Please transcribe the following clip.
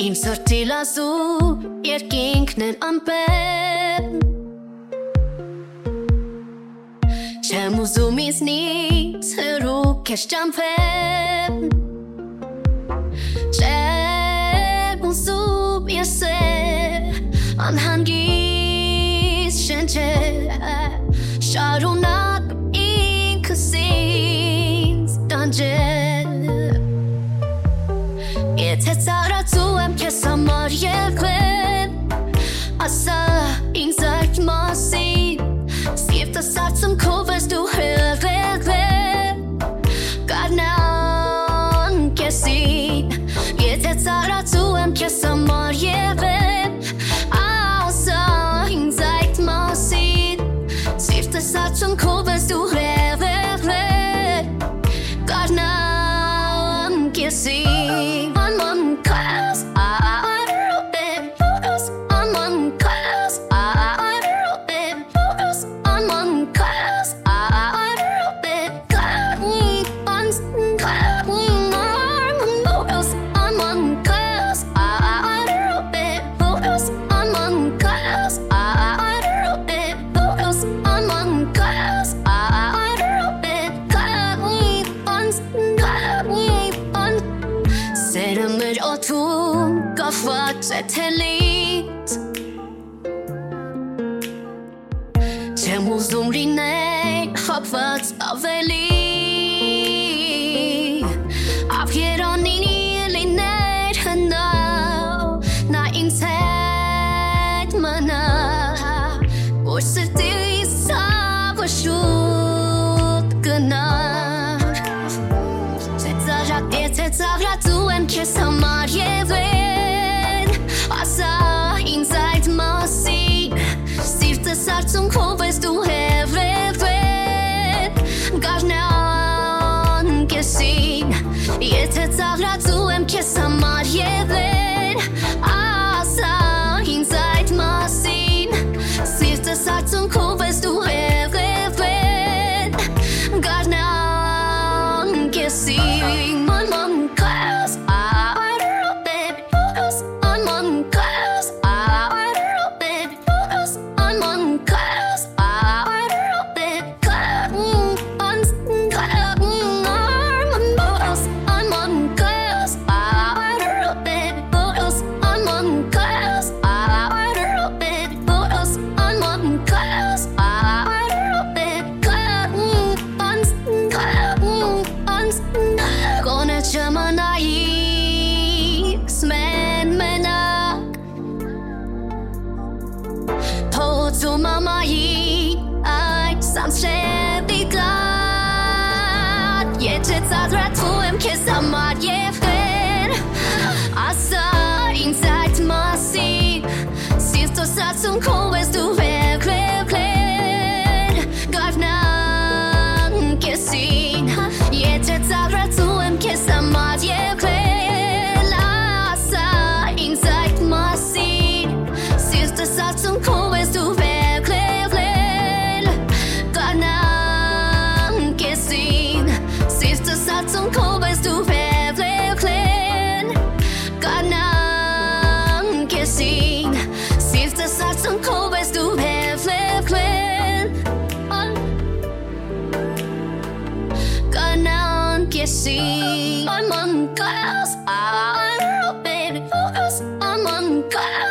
Իմ սրտի լազու երկինքն են ամպեն Չեմ ուզում ինձնից հրու քեզ ճամփեն Չեմ ուզում ես անհանգիստ շնչել Շարունակ ինքս ինձ տանջել Եթե ծարածու եմ քեզ համար եղել Ասա ինձ այդ մասին Սիրտս արցունքով ես դու հեղեղել Կարնան կեսին Եթե ծարածու եմ քեզ համար եղել Ասա ինձ այդ մասին Սիրտս արցունքով ես դու հեղեղել Կարնան կեսին Սերմեր օդում կախված է թելից Չեմ ուզում լինել հապված ավելի Ափերոնին լիներ հնավ Նա ինձ հետ մնա Որ սրտիս ցավը շուտ գնար Եթե ծաղրածու եմ քեզ համար եղել Ասա ինձ այդ մասին Սիրտս արցունքով ես դու հեղեղել Գարնան կեսին Եթե ծաղրածու եմ քեզ համար եղել Ասա ինձ այդ մասին Սիրտս արցունքով ես դու հեղեղել Գարնան կեսին Մամայի այդ սանցրեպի գատ Եթե ծադրատվու եմ քեզ համար եղել Ասա ինձ այդ մասին Սիրտս արցունքով ես դու հեղեղել Գարնան կեսին Եթե ծադրատվու եմ քեզ համար եղել Ասա ինձ այդ մասին Սիրտս արցունքով ես դու Արցունքով ես դու հեղեղել Կանան կեսին Սիրտս արցունքով ես դու հեղեղել Կանան կեսին I'm on glass, I'm on glass